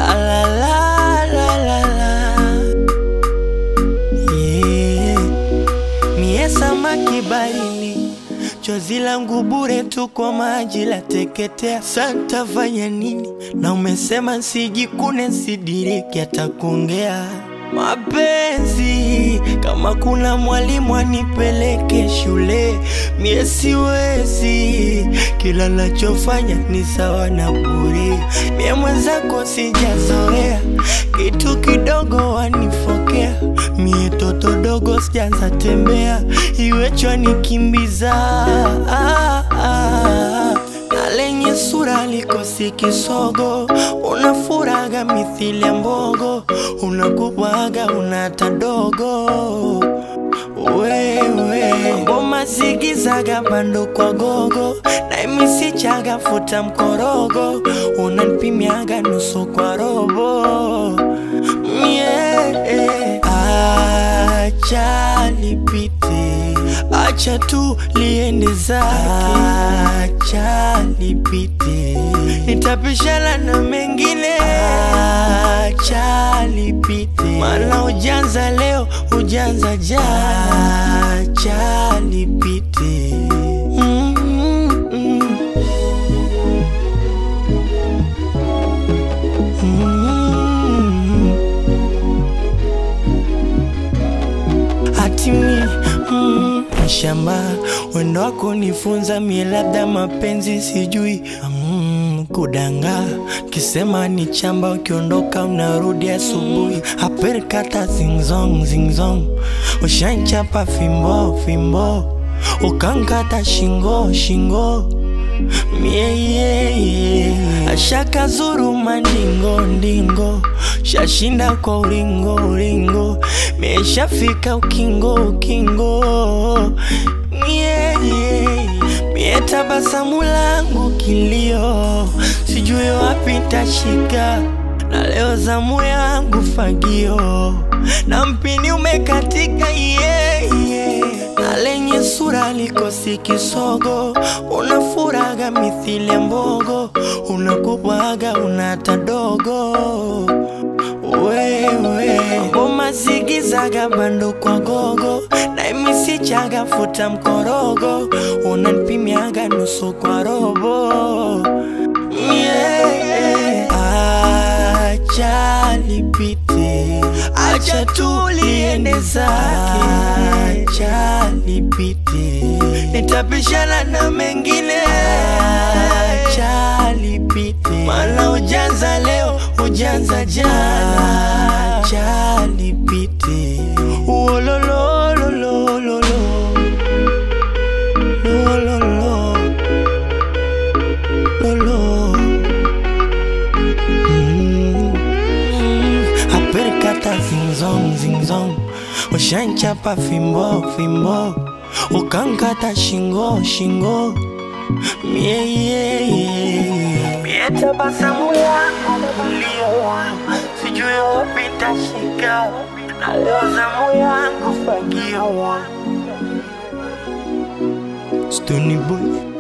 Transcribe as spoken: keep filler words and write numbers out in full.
La la la la la la. Yeah. Mie samaki baharini, chozi langu bure tu kwa maji la teketea. Santa fanya nini? Na umesema sijikune sidiriki hata kuongea. Mapenzi kama kuna mwalimu anipeleke shule, mie siwezi, kila nachofanya ni sawa na bure. Mie mwenzako sijazoea, kitu kidogo wanifokea. Mie toto dogo sijaanza tembea, iwechwa nikimbiza. ah, ah. Na lenye sura likosi kisogo, unafuraga mithili ya mbogo, unakubwaga unatadogo. Wewe ngoma zigizaga bando kwa gogo, na imisi chaga futa mkorogo, unanipimiaga nusu kwa robo. Yeah. Acha lipite, acha tu liende zake. Acha lipite, nitapishana na mengine. Acha lipite, maana ujanza leo ujanza jana. Acha lipite. mm -mm. Mm. Hatimi mm, shamba wendo wako nifunza mie labda mapenzi sijui. mm, Kudanga kisema ni chamba, ukiondoka unarudi asubuhi. Aperkata zingzong zingzong, ushanchapa fimbo fimbo, ukankata shingo shingo. Mie yeah, yeah. Ashaka zuru mandingo ndingo, shashinda kwa ulingo ulingo, meshafika ukingo ukingo. Yeah, yeah. Mie tabasamu langu kilio, sijui wapi tashika, na leo zamu yangu fagio, na mpini umekatika. Yeah, yeah. Na lenye sura likosi kisogo, unafuraga mithili ya mbogo, unakubwaga unatadogo. Wewe ngoma zigizaga bando kwa gogo, na imisi chaga futa mkorogo, unanipimiaga nusu kwa robo. Yeah. Acha lipite, acha tu liende zake. Acha lipite, nitapishana na mengine. Acha lipite, maana ujanza leo ujanza jana. Acha lipite. Uolololololo, lololo, lolo. mm. mm. Aperkata zingzong zingzong, ushanchapa fimbo fimbo, ukankata shingo shingo. Mie yeah, yeah. Mie tabasamu yangu kulio, sijui wapi tashika, na leo zamu yangu fagio. Stony Boy.